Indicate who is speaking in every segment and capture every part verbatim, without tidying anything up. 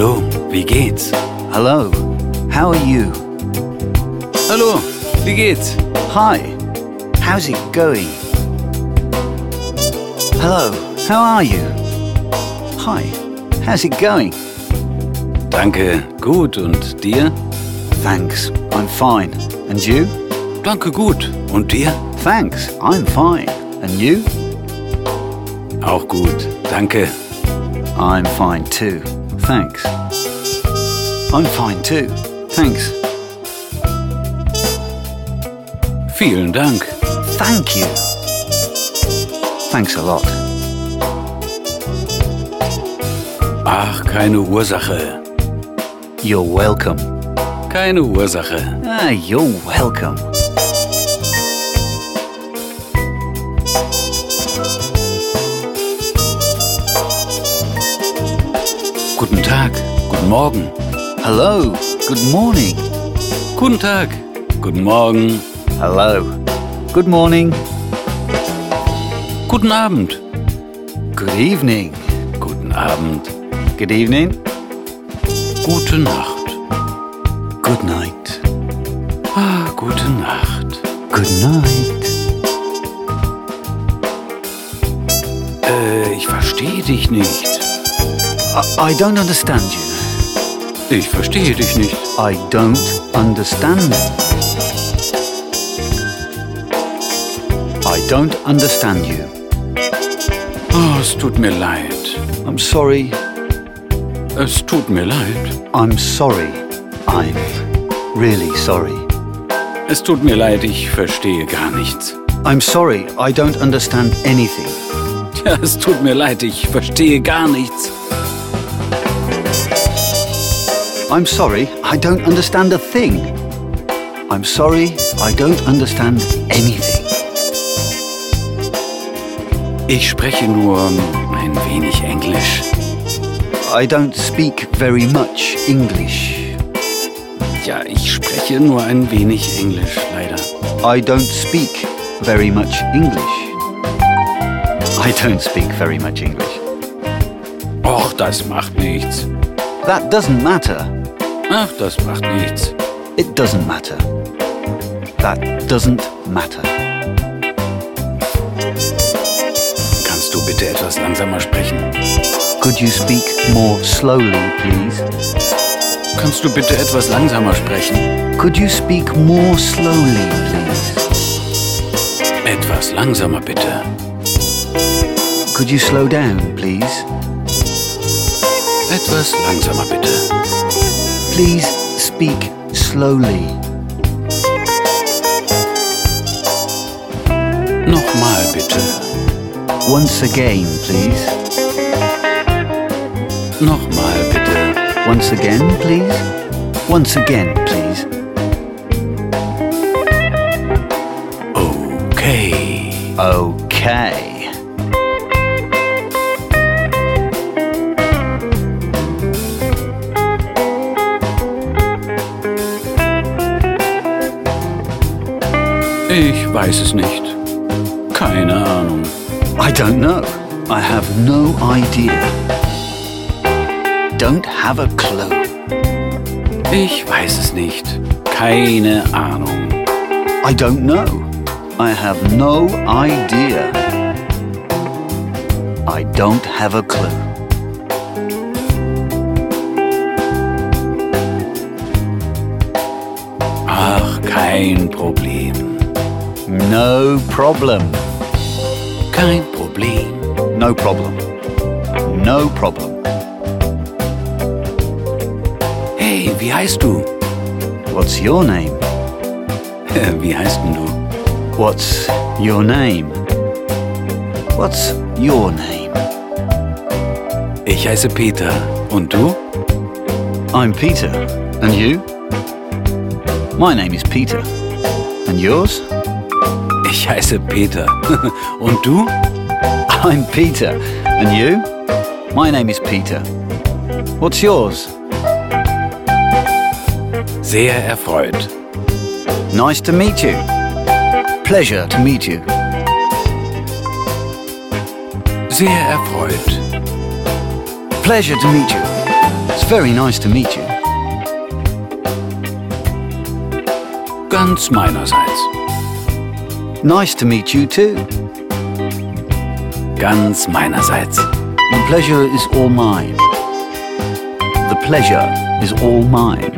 Speaker 1: Hallo, wie geht's?
Speaker 2: Hello, how are you?
Speaker 1: Hallo, wie geht's?
Speaker 2: Hi, how's it going? Hello, how are you? Hi, how's it going?
Speaker 1: Danke, gut. Und dir?
Speaker 2: Thanks, I'm fine. And you?
Speaker 1: Danke, gut. Und dir?
Speaker 2: Thanks, I'm fine. And you?
Speaker 1: Auch gut, danke.
Speaker 2: I'm fine too. Thanks. I'm fine too. Thanks.
Speaker 1: Vielen Dank.
Speaker 2: Thank you. Thanks a lot.
Speaker 1: Ach, keine Ursache.
Speaker 2: You're welcome.
Speaker 1: Keine Ursache.
Speaker 2: Ah, you're welcome.
Speaker 1: Guten Tag, guten Morgen.
Speaker 2: Hello, good morning.
Speaker 1: Guten Tag, guten Morgen.
Speaker 2: Hello, good morning.
Speaker 1: Guten Abend.
Speaker 2: Good evening.
Speaker 1: Guten Abend.
Speaker 2: Good evening.
Speaker 1: Gute Nacht.
Speaker 2: Good night.
Speaker 1: Ah, gute Nacht.
Speaker 2: Good night.
Speaker 1: Äh, ich verstehe dich nicht.
Speaker 2: I, I don't understand you.
Speaker 1: Ich verstehe dich nicht.
Speaker 2: I don't understand. I don't understand you.
Speaker 1: Oh, es tut mir leid.
Speaker 2: I'm sorry.
Speaker 1: Es tut mir leid.
Speaker 2: I'm sorry. I'm really sorry.
Speaker 1: Es tut mir leid, ich verstehe gar nichts.
Speaker 2: I'm sorry. I don't understand anything.
Speaker 1: Ja, es tut mir leid, ich verstehe gar nichts.
Speaker 2: I'm sorry. I don't understand a thing. I'm sorry. I don't understand anything.
Speaker 1: Ich spreche nur ein wenig Englisch.
Speaker 2: I don't speak very much English.
Speaker 1: Ja, ich spreche nur ein wenig Englisch, leider.
Speaker 2: I don't speak very much English. I don't speak very much English.
Speaker 1: Och, das macht nichts.
Speaker 2: That doesn't matter.
Speaker 1: Ach, das macht nichts.
Speaker 2: It doesn't matter. That doesn't matter.
Speaker 1: Kannst du bitte etwas langsamer sprechen?
Speaker 2: Could you speak more slowly, please?
Speaker 1: Kannst du bitte etwas langsamer sprechen?
Speaker 2: Could you speak more slowly, please?
Speaker 1: Etwas langsamer, bitte.
Speaker 2: Could you slow down, please?
Speaker 1: Etwas langsamer, bitte.
Speaker 2: Please speak slowly.
Speaker 1: Nochmal, bitte.
Speaker 2: Once again, please.
Speaker 1: Nochmal, bitte.
Speaker 2: Once again, please. Once again, please.
Speaker 1: Okay.
Speaker 2: Okay.
Speaker 1: Ich weiß es nicht. Keine Ahnung.
Speaker 2: I don't know. I have no idea. Don't have a clue.
Speaker 1: Ich weiß es nicht. Keine Ahnung.
Speaker 2: I don't know. I have no idea. I don't have a clue.
Speaker 1: Ach, kein Problem.
Speaker 2: No problem.
Speaker 1: Kein Problem.
Speaker 2: No problem. No problem.
Speaker 1: Hey, wie heißt du?
Speaker 2: What's your name?
Speaker 1: Wie heißt denn du?
Speaker 2: What's your name? What's your name?
Speaker 1: Ich heiße Peter. Und du?
Speaker 2: I'm Peter. And you? My name is Peter. And yours?
Speaker 1: Ich heiße Peter. Und du?
Speaker 2: I'm Peter. And you? My name is Peter. What's yours?
Speaker 1: Sehr erfreut.
Speaker 2: Nice to meet you. Pleasure to meet you.
Speaker 1: Sehr erfreut.
Speaker 2: Pleasure to meet you. It's very nice to meet you.
Speaker 1: Ganz meinerseits.
Speaker 2: Nice to meet you too.
Speaker 1: Ganz meinerseits.
Speaker 2: The pleasure is all mine. The pleasure is all mine.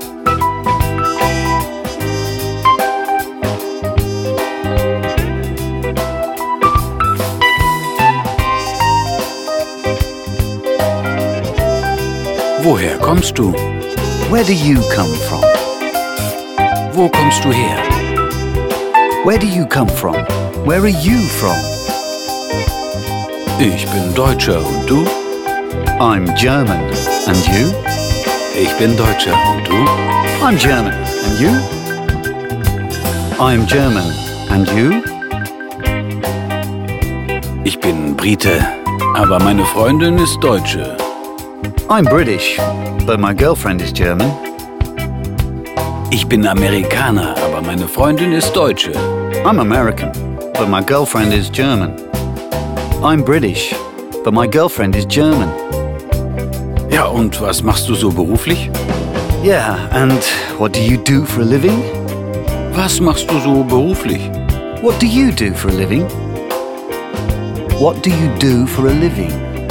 Speaker 1: Woher kommst du?
Speaker 2: Where do you come from?
Speaker 1: Wo kommst du her?
Speaker 2: Where do you come from? Where are you from?
Speaker 1: Ich bin Deutscher und du?
Speaker 2: I'm German. And you?
Speaker 1: Ich bin Deutscher und du?
Speaker 2: I'm German. And you? I'm German. And you?
Speaker 1: Ich bin Brite, aber meine Freundin ist Deutsche.
Speaker 2: I'm British, but my girlfriend is German.
Speaker 1: Ich bin Amerikaner, aber meine Freundin ist Deutsche.
Speaker 2: I'm American, but my girlfriend is German. I'm British, but my girlfriend is German.
Speaker 1: Ja, und was machst du so beruflich?
Speaker 2: Yeah, and what do you do for a living?
Speaker 1: Was machst du so beruflich?
Speaker 2: What do you do for a living? What do you do for a living?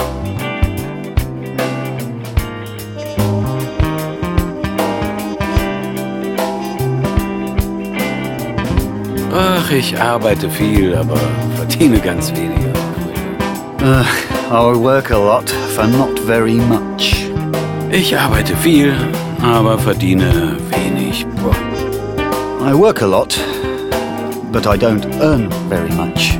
Speaker 1: Ach, ich arbeite viel, aber verdiene ganz wenig.
Speaker 2: Uh, I work a lot for not very much.
Speaker 1: Ich arbeite viel, aber verdiene wenig. Boah.
Speaker 2: I work a lot, but I don't earn very much.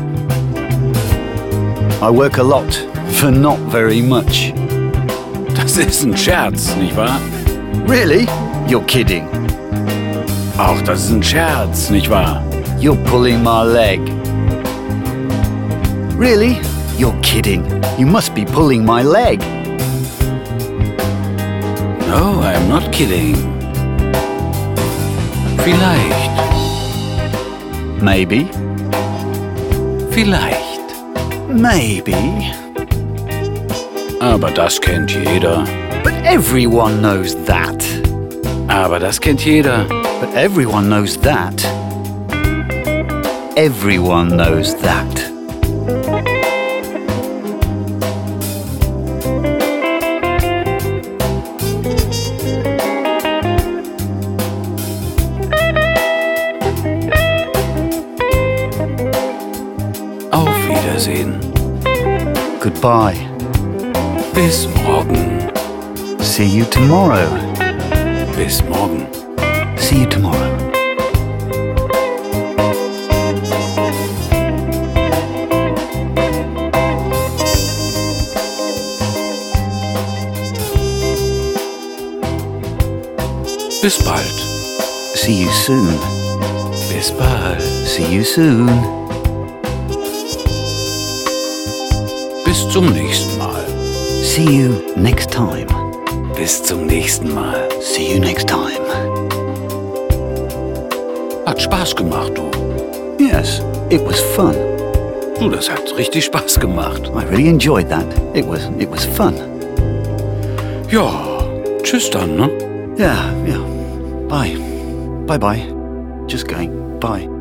Speaker 2: I work a lot for not very much.
Speaker 1: Das ist ein Scherz, nicht wahr?
Speaker 2: Really? You're kidding.
Speaker 1: Auch das ist ein Scherz, nicht wahr?
Speaker 2: You're pulling my leg. Really? You're kidding. You must be pulling my leg.
Speaker 1: No, I'm not kidding. Vielleicht.
Speaker 2: Maybe.
Speaker 1: Vielleicht.
Speaker 2: Maybe.
Speaker 1: Aber das kennt jeder.
Speaker 2: But everyone knows that.
Speaker 1: Aber das kennt jeder.
Speaker 2: But everyone knows that. Everyone knows that.
Speaker 1: Auf Wiedersehen.
Speaker 2: Goodbye.
Speaker 1: Bis morgen.
Speaker 2: See you tomorrow.
Speaker 1: Bis morgen.
Speaker 2: See you tomorrow.
Speaker 1: Bis bald.
Speaker 2: See you soon.
Speaker 1: Bis bald.
Speaker 2: See you soon.
Speaker 1: Bis zum nächsten Mal.
Speaker 2: See you next time.
Speaker 1: Bis zum nächsten Mal.
Speaker 2: See you next time.
Speaker 1: Hat Spaß gemacht, du.
Speaker 2: Yes, it was fun.
Speaker 1: Du, das hat richtig Spaß gemacht.
Speaker 2: I really enjoyed that. It was it was fun.
Speaker 1: Ja, tschüss dann, ne?
Speaker 2: Yeah, yeah. Bye. Bye bye. Just going. Bye.